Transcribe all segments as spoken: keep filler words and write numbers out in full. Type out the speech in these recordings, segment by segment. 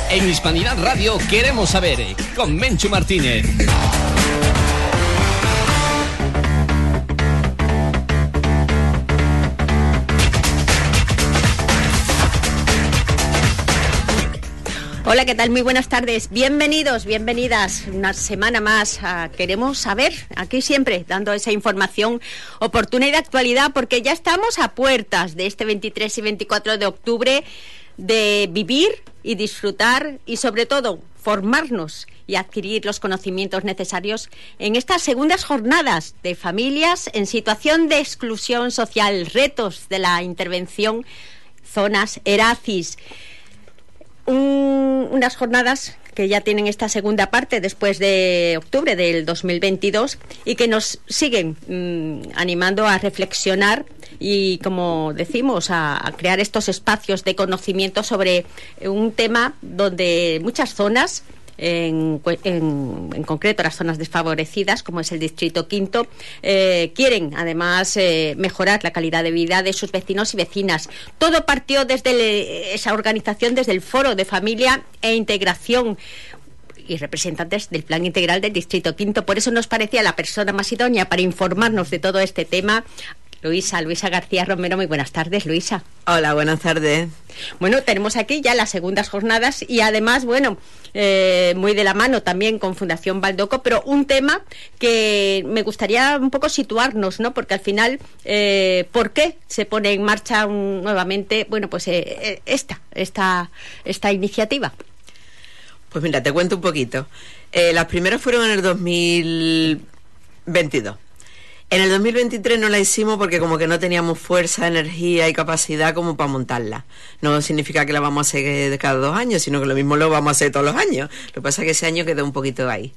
En Hispanidad Radio queremos saber, con Menchu Martínez. Hola, ¿qué tal? Muy buenas tardes. Bienvenidos, bienvenidas una semana más a Queremos Saber, aquí siempre dando esa información oportuna y de actualidad, porque ya estamos a puertas de este veintitrés y veinticuatro de octubre, de vivir y disfrutar y sobre todo formarnos y adquirir los conocimientos necesarios en estas segundas jornadas de familias en situación de exclusión social, retos de la intervención, zonas ERACIS. Un, unas jornadas que ya tienen esta segunda parte después de octubre del dos mil veintidós y que nos siguen mmm, animando a reflexionar y, como decimos, a, a crear estos espacios de conocimiento sobre un tema donde muchas zonas, En, en, en concreto las zonas desfavorecidas, como es el Distrito Quinto, eh, quieren además eh, mejorar la calidad de vida de sus vecinos y vecinas. Todo partió desde le, esa organización, desde el Foro de Familia e Integración y representantes del Plan Integral del Distrito Quinto. Por eso nos parecía la persona más idónea para informarnos de todo este tema, Luisa, Luisa García Romero. Muy buenas tardes, Luisa. Hola, buenas tardes. Bueno, tenemos aquí ya las segundas jornadas y además, bueno, eh, muy de la mano también con Fundación Baldoco, pero un tema que me gustaría un poco situarnos, ¿no? Porque al final, eh, ¿por qué se pone en marcha un, nuevamente, bueno, pues eh, esta, esta, esta iniciativa? Pues mira, te cuento un poquito. Eh, las primeras fueron en el dos mil veintidós. En el dos mil veintitrés no la hicimos porque como que no teníamos fuerza, energía y capacidad como para montarla. No significa que la vamos a hacer de cada dos años, sino que lo mismo lo vamos a hacer todos los años. Lo que pasa es que ese año quedó un poquito ahí.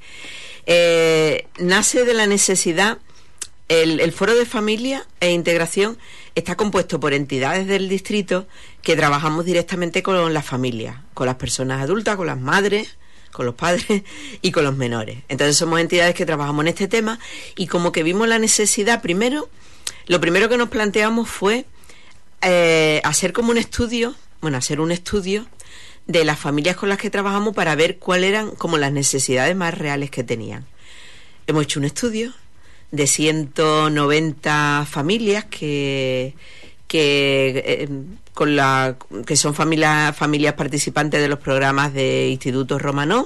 Eh, nace de la necesidad, el, el Foro de Familia e Integración está compuesto por entidades del distrito que trabajamos directamente con las familias, con las personas adultas, con las madres, con los padres y con los menores. Entonces somos entidades que trabajamos en este tema y como que vimos la necesidad, primero, lo primero que nos planteamos fue eh, hacer como un estudio, bueno, hacer un estudio de las familias con las que trabajamos para ver cuáles eran como las necesidades más reales que tenían. Hemos hecho un estudio de ciento noventa familias que... que eh, con la que son familias familias participantes de los programas de Instituto Romanó,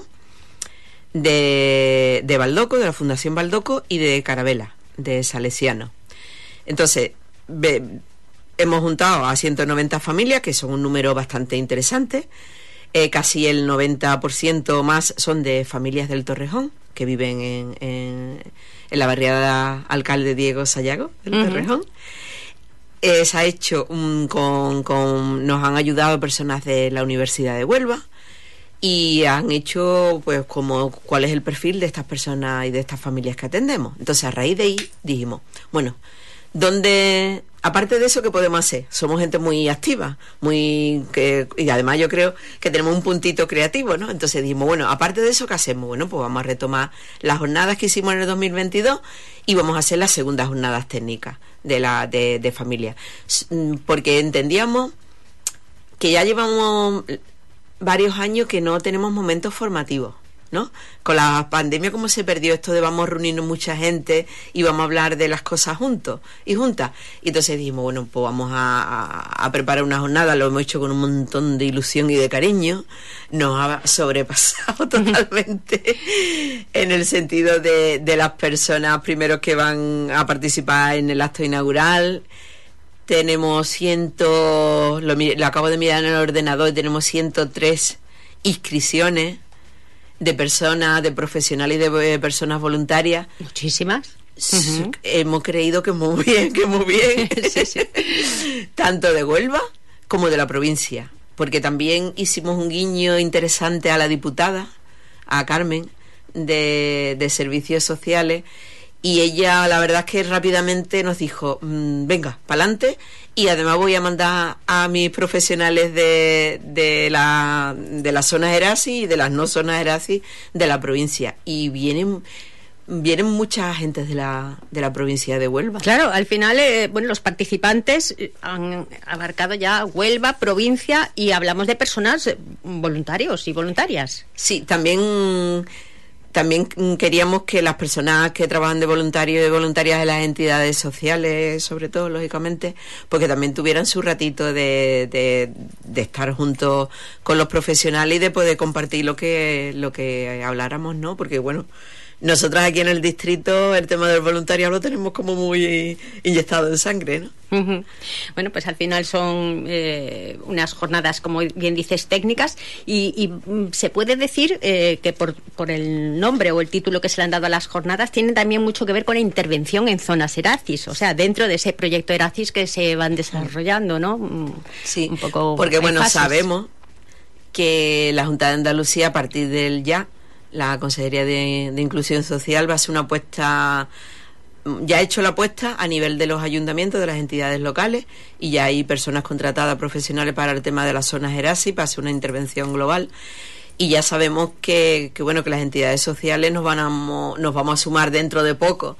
de, de Baldoco, de la Fundación Baldoco y de Carabela, de Salesiano. Entonces, ve, hemos juntado a ciento noventa familias, que son un número bastante interesante. Eh, casi el noventa por ciento más son de familias del Torrejón, que viven en, en, en la barriada Alcalde Diego Sayago del uh-huh. Torrejón. Eh, se ha hecho un, con, con nos han ayudado personas de la Universidad de Huelva y han hecho pues como cuál es el perfil de estas personas y de estas familias que atendemos. Entonces a raíz de ahí dijimos, bueno, ¿dónde, aparte de eso, qué podemos hacer? Somos gente muy activa, muy que, y además yo creo que tenemos un puntito creativo, ¿no? Entonces dijimos, bueno, aparte de eso, ¿qué hacemos? Bueno, pues vamos a retomar las jornadas que hicimos en el dos mil veintidós y vamos a hacer las segundas jornadas técnicas de la de, de familia, porque entendíamos que ya llevamos varios años que no tenemos momentos formativos, ¿no? Con la pandemia, como se perdió esto de vamos a reunirnos mucha gente y vamos a hablar de las cosas juntos y juntas, y entonces dijimos, bueno, pues vamos a, a, a preparar una jornada. Lo hemos hecho con un montón de ilusión y de cariño. Nos ha sobrepasado totalmente en el sentido de, de las personas primeros que van a participar en el acto inaugural. Tenemos ciento, lo, lo acabo de mirar en el ordenador, tenemos ciento tres inscripciones de personas, de profesionales y de eh, personas voluntarias. Muchísimas. Uh-huh. Hemos creído que muy bien, que muy bien. Sí, sí. Tanto de Huelva como de la provincia. Porque también hicimos un guiño interesante a la diputada, a Carmen, de, de Servicios Sociales, y ella la verdad es que rápidamente nos dijo, mmm, venga, pa'lante, y además voy a mandar a mis profesionales de, de la de las zonas ERACIS y de las no zonas ERACIS de la provincia, y vienen vienen muchas gentes de la, de la provincia de Huelva. Claro, al final, eh, bueno, los participantes han abarcado ya Huelva, provincia, y hablamos de personas voluntarios y voluntarias. Sí, también... También queríamos que las personas que trabajan de voluntarios y voluntarias de las entidades sociales, sobre todo, lógicamente, porque también tuvieran su ratito de, de, de estar juntos con los profesionales y de poder compartir lo que, lo que habláramos, ¿no? Porque, bueno, nosotras aquí en el distrito el tema del voluntariado lo tenemos como muy inyectado en sangre, ¿no? Uh-huh. Bueno, pues al final son eh, unas jornadas, como bien dices, técnicas, y, y mm, se puede decir eh, que por, por el nombre o el título que se le han dado a las jornadas tienen también mucho que ver con la intervención en zonas ERACIS, o sea, dentro de ese proyecto ERACIS que se van desarrollando, ¿no? Sí, un poco porque bueno, fases. Sabemos que la Junta de Andalucía, a partir del ya, la Consejería de, de Inclusión Social va a hacer una apuesta, ya ha hecho la apuesta a nivel de los ayuntamientos, de las entidades locales, y ya hay personas contratadas profesionales para el tema de las zonas ERACIS, para hacer una intervención global, y ya sabemos que, que bueno, que las entidades sociales nos van a, nos vamos a sumar dentro de poco.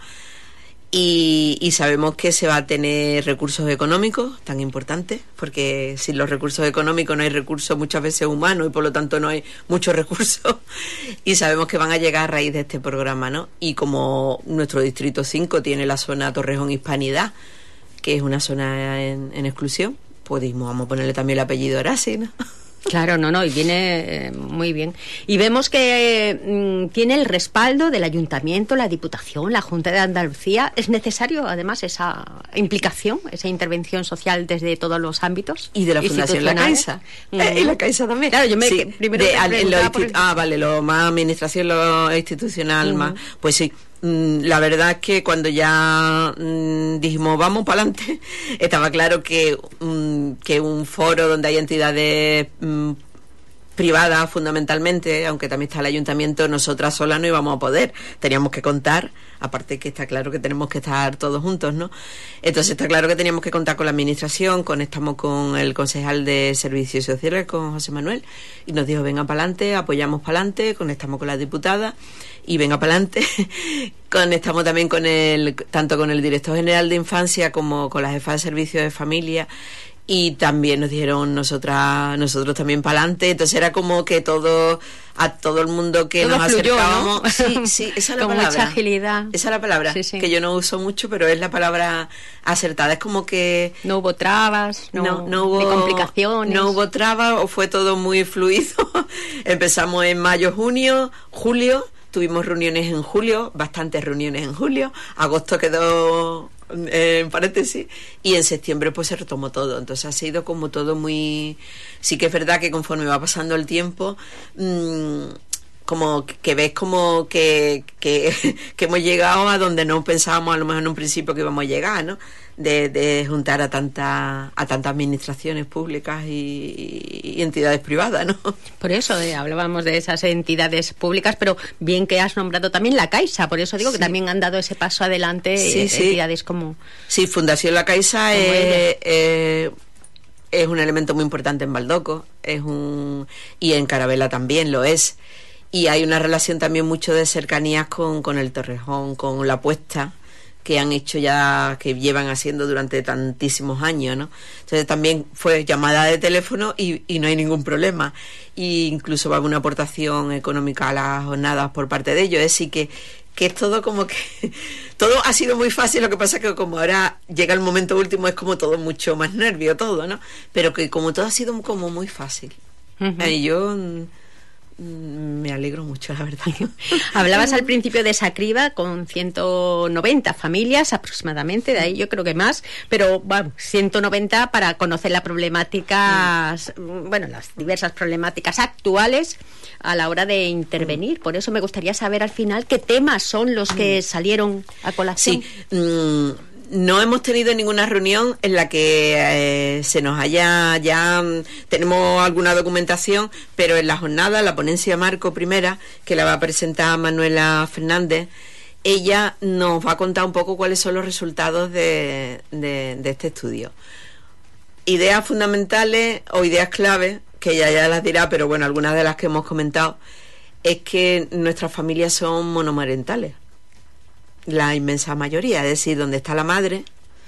Y, y sabemos que se va a tener recursos económicos tan importantes, porque sin los recursos económicos no hay recursos muchas veces humanos y por lo tanto no hay muchos recursos, y sabemos que van a llegar a raíz de este programa, ¿no? Y como nuestro distrito cinco tiene la zona Torrejón Hispanidad, que es una zona en, en exclusión, pues dijimos, vamos a ponerle también el apellido Erasi, ¿no? Claro, no, no, y viene eh, muy bien. Y vemos que eh, tiene el respaldo del Ayuntamiento, la Diputación, la Junta de Andalucía. ¿Es necesario, además, esa implicación, esa intervención social desde todos los ámbitos? Y de la Fundación La Caixa. Mm. Eh, y La Caixa también. Claro, yo me sí, primero de, te al, lo por... Ah, vale, lo más administración, lo institucional, uh-huh. más. Pues sí. La verdad es que cuando ya mmm, dijimos vamos para adelante, estaba claro que, mmm, que un foro donde hay entidades mmm, privadas fundamentalmente, aunque también está el ayuntamiento, nosotras solas no íbamos a poder, teníamos que contar, aparte que está claro que tenemos que estar todos juntos, ¿no? Entonces está claro que teníamos que contar con la administración, conectamos con el concejal de Servicios Sociales, con José Manuel, y nos dijo venga para adelante, apoyamos para adelante, conectamos con la diputada y venga para adelante. Conectamos también con el, tanto con el director general de Infancia como con la jefa de Servicios de Familia, y también nos dijeron nosotras, nosotros también para adelante. Entonces era como que todo, a todo el mundo que todo nos fluyó, acercábamos, ¿no? sí, sí, esa es la con palabra. Mucha agilidad. Esa es la palabra, sí, sí. que yo no uso mucho, pero es la palabra acertada. Es como que no hubo trabas, no, no, no hubo complicaciones, no hubo trabas, o fue todo muy fluido. Empezamos en mayo, junio, julio. Tuvimos reuniones en julio, bastantes reuniones en julio, agosto quedó eh, en paréntesis, y en septiembre pues se retomó todo. Entonces ha sido como todo muy... Sí que es verdad que conforme va pasando el tiempo, mmm, como que ves como que, que, que hemos llegado a donde no pensábamos a lo mejor en un principio que íbamos a llegar, ¿no? De, de juntar a tanta, a tantas administraciones públicas y, y entidades privadas, ¿no? Por eso eh, hablábamos de esas entidades públicas, pero bien que has nombrado también la Caixa, por eso digo sí. que también han dado ese paso adelante sí, eh, sí. entidades como... Sí, Fundación La Caixa es, eh, es un elemento muy importante en Baldoco, es un y en Carabela también lo es, y hay una relación también mucho de cercanías con, con el Torrejón, con la apuesta que han hecho ya, que llevan haciendo durante tantísimos años, ¿no? Entonces también fue llamada de teléfono y, y no hay ningún problema. Y incluso va a haber una aportación económica a las jornadas por parte de ellos. Es decir, que, que es todo como que... Todo ha sido muy fácil, lo que pasa es que como ahora llega el momento último es como todo mucho más nervio todo, ¿no? Pero que como todo ha sido como muy fácil. Uh-huh. Y yo... me alegro mucho, la verdad. Hablabas al principio de esa criba con ciento noventa familias aproximadamente, de ahí yo creo que más, pero bueno, ciento noventa para conocer las problemáticas, mm. bueno, las diversas problemáticas actuales a la hora de intervenir. Por eso me gustaría saber al final qué temas son los que salieron a colación. Sí, mm. No hemos tenido ninguna reunión en la que eh, se nos haya ya tenemos alguna documentación, pero en la jornada, la ponencia marco primera, que la va a presentar Manuela Fernández, ella nos va a contar un poco cuáles son los resultados de, de, de este estudio. Ideas fundamentales o ideas clave, que ella ya las dirá, pero bueno, algunas de las que hemos comentado, es que nuestras familias son monomarentales. la inmensa mayoría, es decir, donde está la madre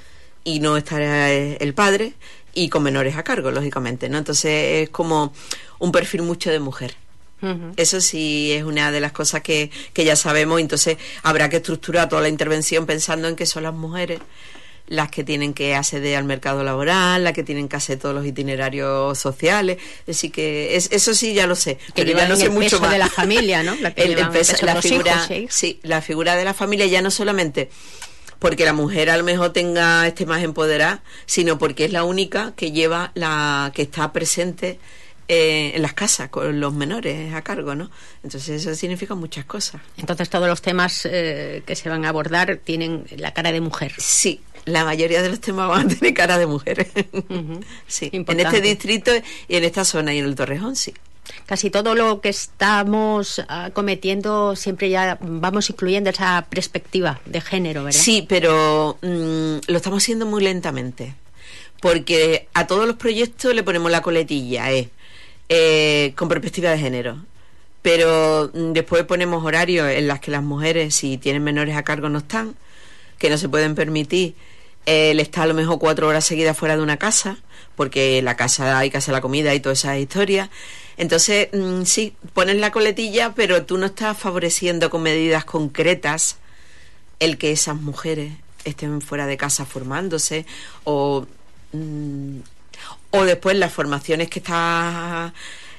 y no está el padre, y con menores a cargo, lógicamente, ¿no? Entonces es como un perfil mucho de mujer. Uh-huh. Eso sí es una de las cosas que, que ya sabemos. Entonces habrá que estructurar toda la intervención pensando en que son las mujeres las que tienen que acceder al mercado laboral, las que tienen que hacer todos los itinerarios sociales. Así que es, eso sí ya lo sé, que pero ya no sé el mucho peso más de la familia, ¿no? La, que el, el peso, la figura, hijos, ¿sí? sí, la figura de la familia, ya no solamente porque la mujer a lo mejor tenga esté más empoderada, sino porque es la única que lleva la que está presente eh, en las casas con los menores a cargo, ¿no? Entonces eso significa muchas cosas. Entonces todos los temas eh, que se van a abordar tienen la cara de mujer. Sí, la mayoría de los temas van a tener cara de mujer. Uh-huh. Sí, importante. En este distrito y en esta zona y en el Torrejón, sí. Casi todo lo que estamos cometiendo siempre ya vamos incluyendo esa perspectiva de género, ¿verdad? Sí, pero mmm, lo estamos haciendo muy lentamente, porque a todos los proyectos le ponemos la coletilla, eh, eh, con perspectiva de género, pero mmm, después ponemos horarios en las que las mujeres, si tienen menores a cargo, no están, que no se pueden permitir eh, el estar a lo mejor cuatro horas seguidas fuera de una casa, porque la casa hay que hacer la comida y todas esas historias. Entonces, mmm, sí, pones la coletilla, pero tú no estás favoreciendo con medidas concretas el que esas mujeres estén fuera de casa formándose, o, mmm, o después las formaciones que estás...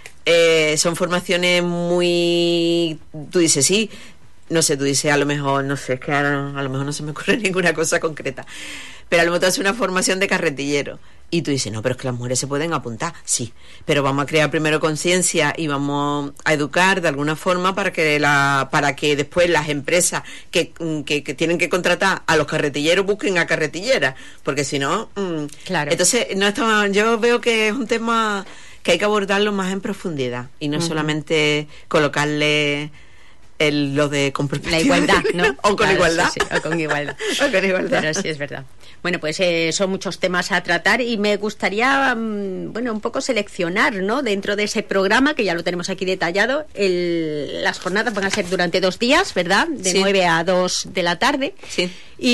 Eh, son formaciones muy... Tú dices, sí, no sé, tú dices, a lo mejor, no sé, es que ahora, a lo mejor no se me ocurre ninguna cosa concreta, pero a lo mejor te hace una formación de carretillero. Y tú dices, no, pero es que las mujeres se pueden apuntar, sí, pero vamos a crear primero conciencia y vamos a educar de alguna forma para que la para que después las empresas que, que, que tienen que contratar a los carretilleros busquen a carretilleras, porque si no... Mmm, claro. Entonces, no está, yo veo que es un tema que hay que abordarlo más en profundidad y no uh-huh. solamente colocarle... El, lo de con la igualdad, ¿no? o con claro, igualdad. Sí, sí, o con igualdad. o con igualdad. Pero sí, es verdad. Bueno, pues eh, son muchos temas a tratar y me gustaría, um, bueno, un poco seleccionar, ¿no? Dentro de ese programa, que ya lo tenemos aquí detallado, el, las jornadas van a ser durante dos días, ¿verdad? De sí. nueve a dos de la tarde. Sí.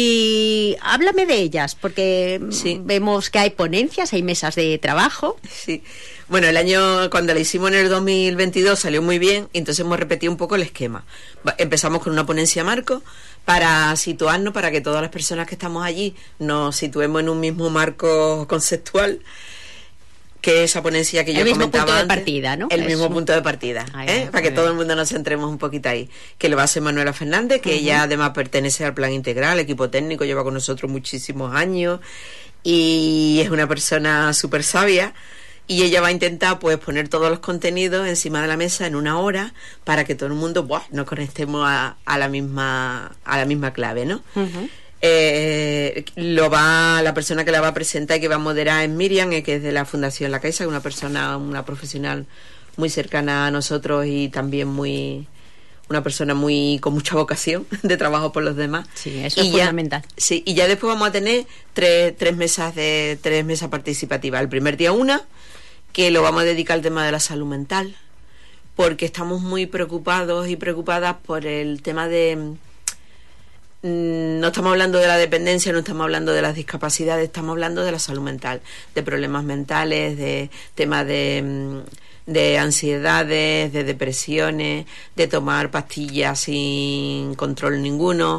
Y háblame de ellas, porque sí. vemos que hay ponencias, hay mesas de trabajo. Sí. Bueno, el año, cuando la hicimos en el dos mil veintidós salió muy bien, entonces hemos repetido un poco el esquema. Empezamos con una ponencia marco para situarnos, para que todas las personas que estamos allí nos situemos en un mismo marco conceptual, que esa ponencia que el yo mismo comentaba punto antes, de partida, ¿no? El Eso. mismo punto de partida, Ay, ¿eh? ay, para que bien. todo el mundo nos centremos un poquito ahí. Que lo va a hacer Manuela Fernández, que uh-huh. ella además pertenece al Plan Integral, equipo técnico, lleva con nosotros muchísimos años y es una persona súper sabia. Y ella va a intentar pues poner todos los contenidos encima de la mesa en una hora para que todo el mundo ¡buah!, nos conectemos a, a la misma a la misma clave, ¿no? Uh-huh. Eh, lo va la persona que la va a presentar y que va a moderar es Miriam, eh, que es de la Fundación La Caixa, una persona, una profesional muy cercana a nosotros y también muy una persona muy con mucha vocación de trabajo por los demás. Sí, eso y es ya, fundamental. Sí, y ya después vamos a tener tres, tres mesas de tres mesas participativas. El primer día una, que lo vamos a dedicar al tema de la salud mental, porque estamos muy preocupados y preocupadas por el tema de... Mmm, no estamos hablando de la dependencia, no estamos hablando de las discapacidades, estamos hablando de la salud mental, de problemas mentales, de temas de, de ansiedades, de depresiones, de tomar pastillas sin control ninguno.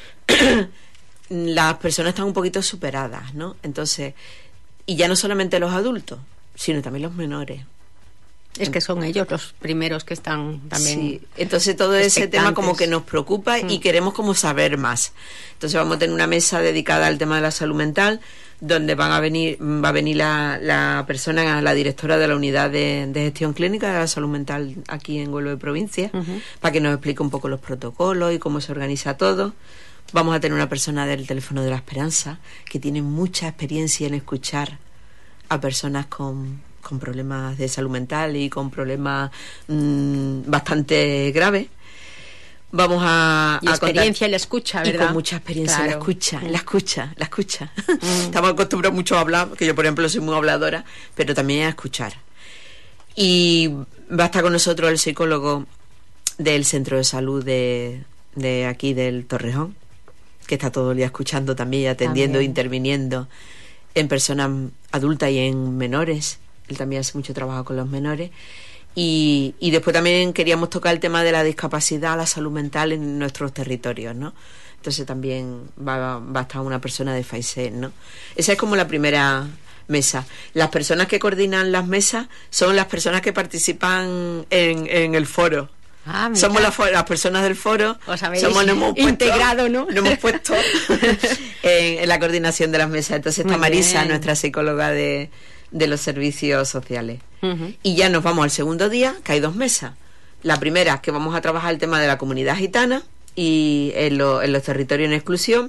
Las personas están un poquito superadas, ¿no? Entonces, y ya no solamente los adultos, sino también los menores. Es que son ellos los primeros que están también. Sí, entonces todo ese tema como que nos preocupa y mm. queremos como saber más. Entonces vamos a tener una mesa dedicada al tema de la salud mental, donde van a venir, va a venir la, la persona, la directora de la unidad de, de gestión clínica de la salud mental aquí en Huelva de Provincia, uh-huh. para que nos explique un poco los protocolos y cómo se organiza todo. Vamos a tener una persona del teléfono de la esperanza que tiene mucha experiencia en escuchar a personas con, con problemas de salud mental y con problemas mmm, bastante graves. Vamos a, y a experiencia contar, en la escucha, ¿verdad? Y con mucha experiencia claro. en la escucha, en la escucha, la escucha. Mm. Estamos acostumbrados mucho a hablar, que yo por ejemplo soy muy habladora, pero también a escuchar. Y va a estar con nosotros el psicólogo del centro de salud de, de aquí del Torrejón, que está todo el día escuchando también, atendiendo, También. interviniendo en personas adultas y en menores. Él también hace mucho trabajo con los menores. Y, y después también queríamos tocar el tema de la discapacidad, la salud mental en nuestros territorios, ¿no? Entonces también va, va a estar una persona de FAISEN, ¿no? Esa es como la primera mesa. Las personas que coordinan las mesas son las personas que participan en, en el foro. Ah, mira. Somos las, las personas del foro. Os habéis somos, nos hemos puesto, integrado, ¿no? Nos hemos puesto en, en la coordinación de las mesas. Entonces está Muy Marisa, bien. nuestra psicóloga de, de los servicios sociales. Ujú. Y ya nos vamos al segundo día, que hay dos mesas. La primera, que vamos a trabajar el tema de la comunidad gitana y en, lo, en los territorios en exclusión,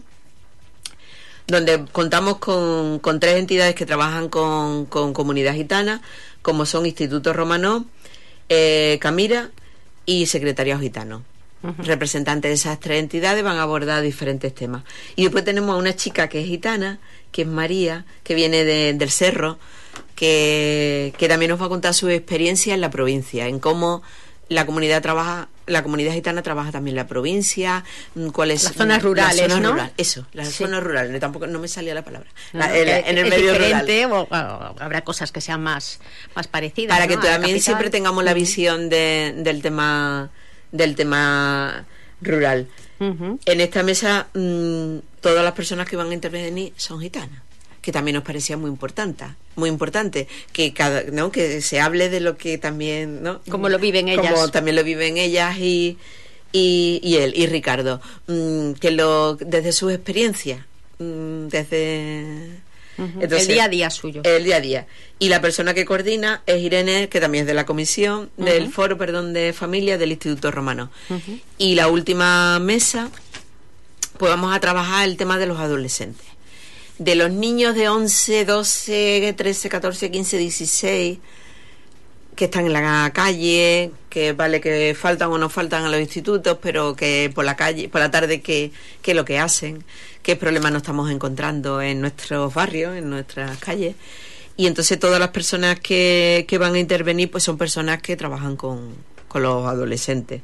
donde contamos con, con tres entidades que trabajan con, con comunidad gitana, como son Instituto Romano, eh, Camira y Secretariado Gitano. Uh-huh. Representantes de esas tres entidades van a abordar diferentes temas. Y después tenemos a una chica que es gitana, que es María, que viene de, del Cerro, que, que también nos va a contar su experiencia en la provincia, en cómo la comunidad trabaja, la comunidad gitana trabaja también en la provincia, cuáles las zonas rurales, las zonas ¿no? Rurales, eso, las sí. zonas rurales, no, tampoco no me salía la palabra. No, La, no, el, que, en el es medio diferente, rural. O, o, habrá cosas que sean más, más parecidas. Para ¿no? que a la también capital. siempre tengamos la uh-huh. visión de, del tema del tema rural. Uh-huh. En esta mesa mmm, todas las personas que van a intervenir son gitanas, que también nos parecía muy importante, muy importante que cada, ¿no? que se hable de lo que también, ¿no? Como lo viven ellas. Como también lo viven ellas y y, y él y Ricardo, mmm, que lo desde sus experiencias, mmm, desde uh-huh. entonces, el día a día suyo. El día a día. Y la persona que coordina es Irene, que también es de la comisión, uh-huh. del foro, perdón, de familia del Instituto Romano. Uh-huh. Y la última mesa, pues vamos a trabajar el tema de los adolescentes. De los niños de once, doce, trece, catorce, quince, dieciséis, que están en la calle, que vale que faltan o no faltan a los institutos, pero que por la calle, por la tarde, que, que lo que hacen, qué problemas nos estamos encontrando en nuestros barrios, en nuestras calles. Y entonces todas las personas que, que van a intervenir pues son personas que trabajan con, con los adolescentes.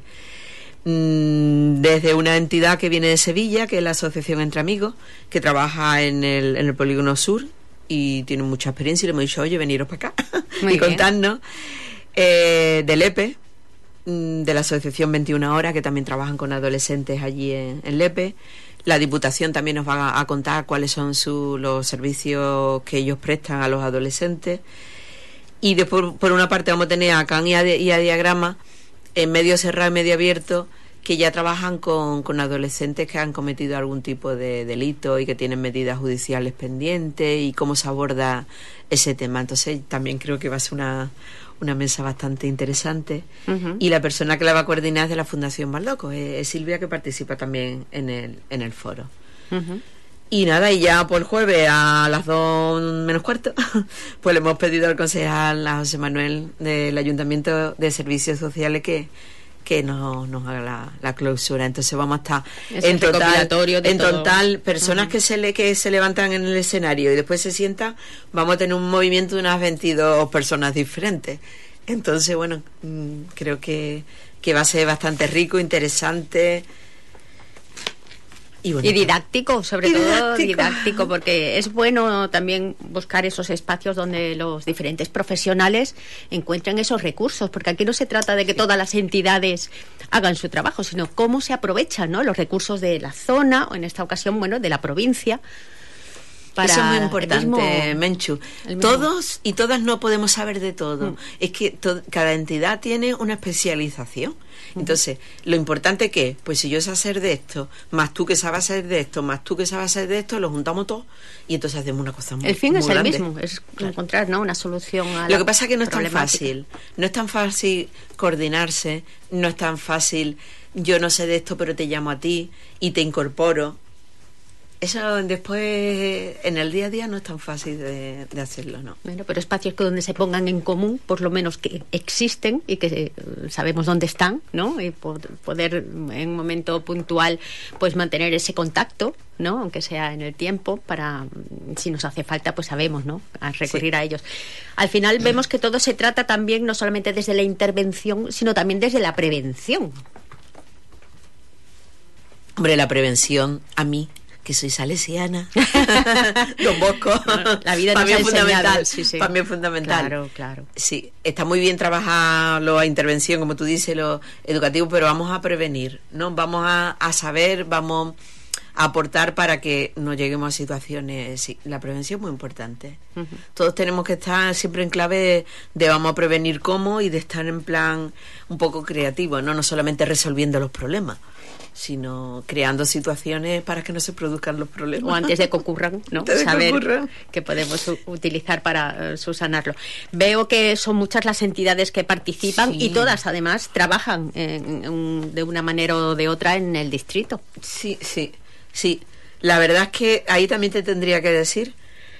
Desde una entidad que viene de Sevilla, que es la Asociación Entre Amigos, que trabaja en el, en el Polígono Sur y tiene mucha experiencia, y le hemos dicho, oye, veniros para acá y contarnos. Eh, del E P E, de la Asociación veintiuna Horas, que también trabajan con adolescentes allí en, en Lepe. La Diputación también nos va a, a contar cuáles son su, los servicios que ellos prestan a los adolescentes. Y después, por una parte, vamos a tener a CAN y a, y a Diagrama, en medio cerrado y medio abierto, que ya trabajan con, con adolescentes que han cometido algún tipo de delito y que tienen medidas judiciales pendientes, y cómo se aborda ese tema. Entonces también creo que va a ser una, una mesa bastante interesante. Uh-huh. Y la persona que la va a coordinar es de la Fundación Baldoco, es, es Silvia, que participa también en el, en el foro. Uh-huh. Y nada, y ya por el jueves a las dos menos cuarto, pues le hemos pedido al concejal, a José Manuel, del Ayuntamiento de Servicios Sociales, que que nos, nos haga la, la clausura. Entonces vamos a estar es en total, en todo. total personas uh-huh. que se le que se levantan en el escenario y después se sientan, vamos a tener un movimiento de unas veintidós personas diferentes. Entonces, bueno, mmm, creo que, que va a ser bastante rico, interesante. Y, bueno, y didáctico, sobre y todo didáctico. didáctico, porque es bueno también buscar esos espacios donde los diferentes profesionales encuentren esos recursos, porque aquí no se trata de que todas las entidades hagan su trabajo, sino cómo se aprovechan, ¿no?, los recursos de la zona, o en esta ocasión, bueno, de la provincia. Para eso es muy importante, mismo, Menchu. Todos y todas no podemos saber de todo. Mm. Es que to- cada entidad tiene una especialización. Entonces, lo importante que es, pues si yo sé hacer de esto, más tú que sabes hacer de esto, más tú que sabes hacer de esto, lo juntamos todo y entonces hacemos una cosa muy grande. El fin muy es grande. El mismo, es claro. encontrar, ¿no?, una solución a Lo la que pasa es que no es tan problemática. fácil. No es tan fácil coordinarse, no es tan fácil, yo no sé de esto, pero te llamo a ti y te incorporo. Eso después, en el día a día, no es tan fácil de, de hacerlo, ¿no? Bueno, pero espacios que donde se pongan en común, por lo menos que existen y que eh, sabemos dónde están, ¿no? Y poder en un momento puntual, pues mantener ese contacto, ¿no?, aunque sea en el tiempo, para, si nos hace falta, pues sabemos, ¿no?, a recurrir sí. a ellos. Al final vemos que todo se trata también, no solamente desde la intervención, sino también desde la prevención. Hombre, la prevención, a mí, que soy salesiana. Don Bosco. No, la vida nos para mí ha es fundamental. enseñado, sí, sí. Para mí es fundamental. Claro, claro. Sí, está muy bien trabajar la intervención, como tú dices, lo educativo, pero vamos a prevenir, ¿no? Vamos a, a saber, vamos a aportar para que no lleguemos a situaciones. Sí, la prevención es muy importante. Uh-huh. Todos tenemos que estar siempre en clave de, de vamos a prevenir cómo y de estar en plan un poco creativo, no no solamente resolviendo los problemas, sino creando situaciones para que no se produzcan los problemas. O antes de que ocurran, ¿no? Antes de Saber que ocurran. que podemos u- utilizar para uh, subsanarlo. Veo que son muchas las entidades que participan, sí, y todas además trabajan en, en, de una manera o de otra en el distrito. Sí, sí, sí. La verdad es que ahí también te tendría que decir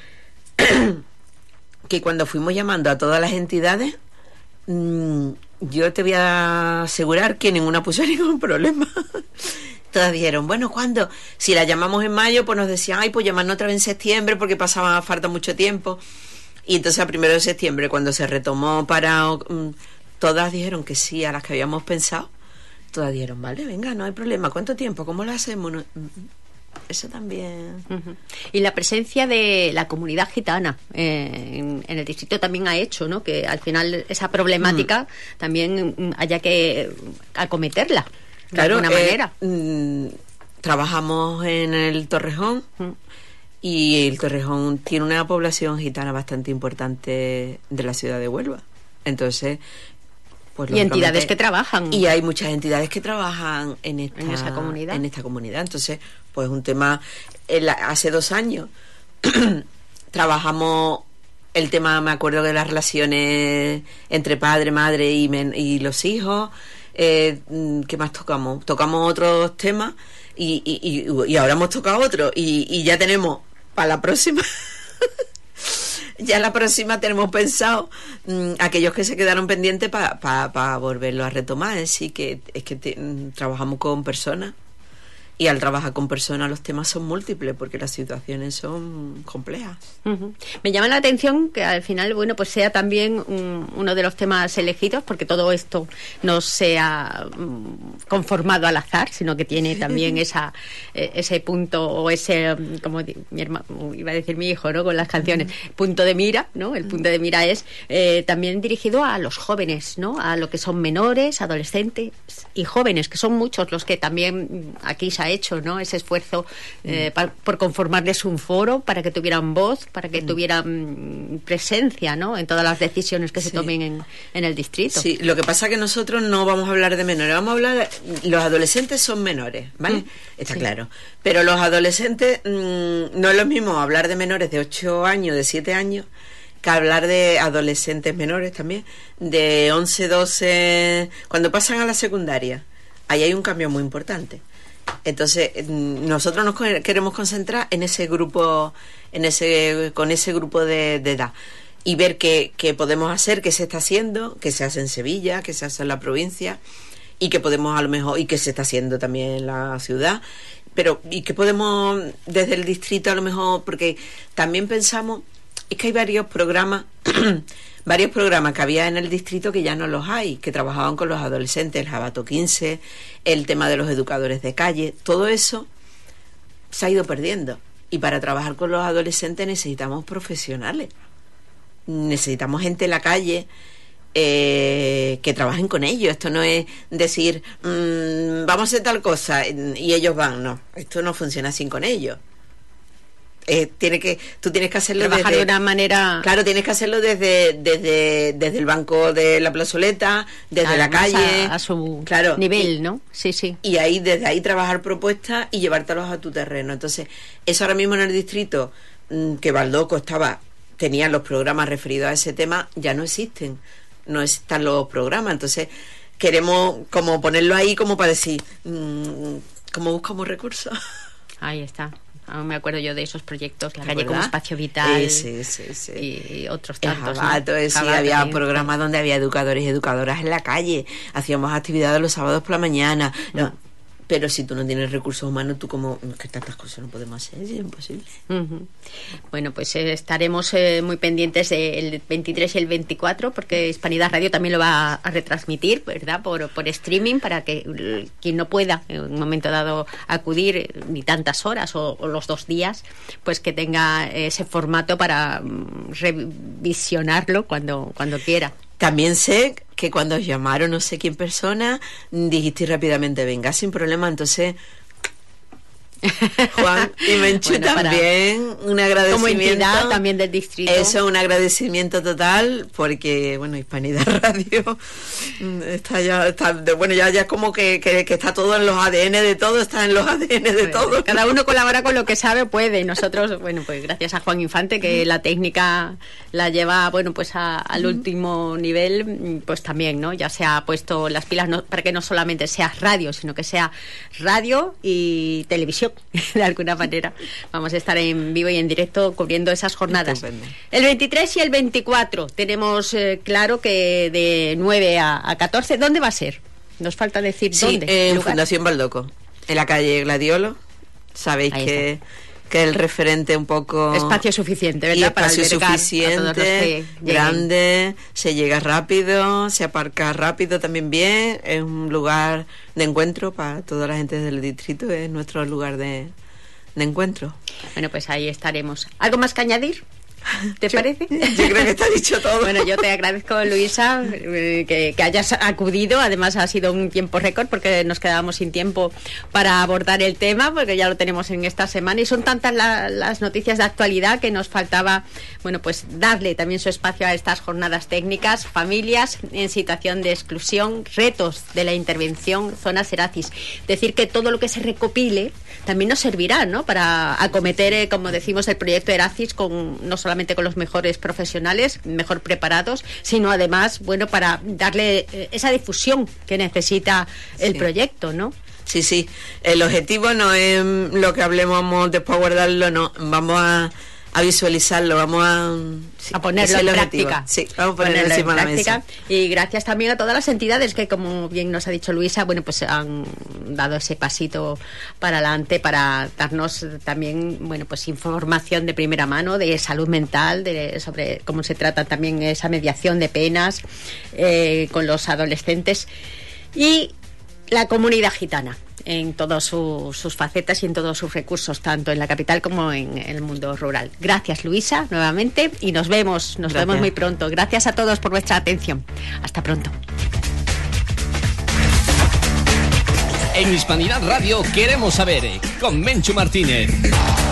que cuando fuimos llamando a todas las entidades, mmm, yo te voy a asegurar que ninguna puso ningún problema. Todas dijeron, bueno, ¿cuándo? Si la llamamos en mayo, pues nos decían, ay, pues llamarnos otra vez en septiembre porque pasaba falta mucho tiempo. Y entonces a primero de septiembre, cuando se retomó para... Um, todas dijeron que sí, a las que habíamos pensado. Todas dijeron, vale, venga, no hay problema. ¿Cuánto tiempo? ¿Cómo lo hacemos? No, eso también. Uh-huh. Y la presencia de la comunidad gitana eh, en, en el distrito también ha hecho, ¿no?, que al final esa problemática uh-huh. también haya que acometerla de claro, alguna eh, manera. Mm, trabajamos en el Torrejón uh-huh. y el Torrejón tiene una población gitana bastante importante de la ciudad de Huelva. Entonces... Pues, y entidades que trabajan. Y hay muchas entidades que trabajan en esta, en esa comunidad. En esta comunidad. Entonces, pues un tema... El, hace dos años trabajamos el tema, me acuerdo, de las relaciones entre padre, madre y, men, y los hijos. Eh, ¿Qué más tocamos? Tocamos otros temas y, y, y, y ahora hemos tocado otro. Y, y ya tenemos para la próxima... Ya la próxima tenemos pensado mmm, aquellos que se quedaron pendientes para pa, pa volverlo a retomar. Es decir, que es que te, mmm, trabajamos con personas y al trabajar con personas los temas son múltiples porque las situaciones son complejas. Uh-huh. Me llama la atención que al final, bueno, pues sea también un, uno de los temas elegidos, porque todo esto no se ha um, conformado al azar, sino que tiene también esa eh, ese punto o ese, um, como di, mi hermano, iba a decir mi hijo, ¿no?, con las canciones, uh-huh. punto de mira, ¿no? El punto de mira es eh, también dirigido a los jóvenes, ¿no?, a lo que son menores, adolescentes y jóvenes, que son muchos los que también aquí se ha hecho, ¿no?, ese esfuerzo eh, pa, por conformarles un foro para que tuvieran voz, para que mm. tuvieran presencia, ¿no?, en todas las decisiones que sí. se tomen en, en el distrito. Sí, lo que pasa es que nosotros no vamos a hablar de menores, vamos a hablar de, los adolescentes son menores, ¿vale? Mm. Está sí. claro. Pero los adolescentes mmm, no es lo mismo hablar de menores de ocho años, de siete años, que hablar de adolescentes menores también, de once, doce, cuando pasan a la secundaria. Ahí hay un cambio muy importante. Entonces nosotros nos queremos concentrar en ese grupo, en ese con ese grupo de, de edad y ver qué, qué podemos hacer, qué se está haciendo, qué se hace en Sevilla, qué se hace en la provincia y qué podemos a lo mejor y qué se está haciendo también en la ciudad, pero y qué podemos desde el distrito a lo mejor, porque también pensamos es que hay varios programas varios programas que había en el distrito que ya no los hay, que trabajaban con los adolescentes, el Jabato quince, el tema de los educadores de calle, todo eso se ha ido perdiendo. Y para trabajar con los adolescentes necesitamos profesionales, necesitamos gente en la calle eh, que trabajen con ellos. Esto no es decir, mmm, vamos a hacer tal cosa y ellos van, no, esto no funciona así con ellos. Eh, tiene que tú tienes que hacerlo trabajar desde, de una manera, claro, tienes que hacerlo desde desde desde el banco de la plazoleta, desde Además, la calle a, a su claro, nivel, y, ¿no? Sí, sí. Y ahí desde ahí trabajar propuestas y llevártelos a tu terreno. Entonces, eso ahora mismo en el distrito mmm, que Baldoco estaba tenía los programas referidos a ese tema, ya no existen. No están los programas, entonces queremos como ponerlo ahí como para decir, mmm, ¿cómo buscamos recursos? Ahí está. No me acuerdo yo de esos proyectos, la calle ¿verdad? como espacio vital, eh, sí, sí, sí. y otros tantos. Jabato, ¿no? sí, Jabato, había sí. programas donde había educadores y educadoras en la calle, hacíamos actividades los sábados por la mañana, no, pero si tú no tienes recursos humanos, tú como, que tantas cosas no podemos hacer, es imposible. Uh-huh. Bueno, pues eh, estaremos eh, muy pendientes del veintitrés y el veinticuatro, porque Hispanidad Radio también lo va a, a retransmitir, ¿verdad? Por, por streaming, para que eh, quien no pueda en un momento dado acudir eh, ni tantas horas o, o los dos días, pues que tenga ese formato para um, revisionarlo cuando, cuando quiera. También sé que cuando os llamaron no sé quién persona, dijiste rápidamente, venga, sin problema. Entonces, Juan y Menchu, bueno, también un agradecimiento. Como entidad también del distrito. Eso, un agradecimiento total, porque, bueno, Hispanidad Radio está ya, está, bueno, ya, ya como que, que, que está todo en los A D N de todo, está en los A D N de bueno, todo. Cada uno colabora con lo que sabe, puede. Y nosotros, bueno, pues gracias a Juan Infante, que la técnica la lleva, bueno, pues a, al último nivel, pues también, ¿no? Ya se ha puesto las pilas no, para que no solamente sea radio, sino que sea radio y televisión. De alguna manera vamos a estar en vivo y en directo cubriendo esas jornadas. Estupendo. El veintitrés y el veinticuatro tenemos eh, claro que de nueve a catorce. ¿Dónde va a ser? Nos falta decir sí, dónde. En Fundación Baldoco, en la calle Gladiolo. Sabéis Ahí que está. que el referente un poco... Espacio suficiente, ¿verdad? Y espacio Para suficiente, grande, se llega rápido, se aparca rápido también bien, es un lugar de encuentro para toda la gente del distrito, es nuestro lugar de, de encuentro. Bueno, pues ahí estaremos. ¿Algo más que añadir? ¿Te yo, parece? Yo creo que está dicho todo. Bueno, yo te agradezco, Luisa, eh, que, que hayas acudido. Además ha sido un tiempo récord, porque nos quedábamos sin tiempo para abordar el tema, porque ya lo tenemos en esta semana y son tantas la, las noticias de actualidad que nos faltaba, bueno, pues darle también su espacio a estas jornadas técnicas. Familias en situación de exclusión, retos de la intervención, zonas Seracis. Decir que todo lo que se recopile también nos servirá, ¿no?, para acometer, eh, como decimos, el proyecto Eracis con no solo solamente con los mejores profesionales, mejor preparados, sino además, bueno, para darle eh, esa difusión que necesita el sí. proyecto, ¿no? Sí, sí. El objetivo no es lo que hablemos después guardarlo, no. Vamos a, a visualizarlo, vamos a... Sí, a ponerlo en práctica. Sí, vamos a ponerlo, ponerlo encima en práctica. La mesa. Y gracias también a todas las entidades que, como bien nos ha dicho Luisa, bueno, pues han dado ese pasito para adelante para darnos también, bueno, pues información de primera mano de salud mental, de sobre cómo se trata también esa mediación de penas eh, con los adolescentes y la comunidad gitana en todas su, sus facetas y en todos sus recursos, tanto en la capital como en el mundo rural. Gracias, Luisa, nuevamente, y nos vemos, nos Gracias. vemos muy pronto. Gracias a todos por vuestra atención. Hasta pronto. En Hispanidad Radio queremos saber, con Menchu Martínez.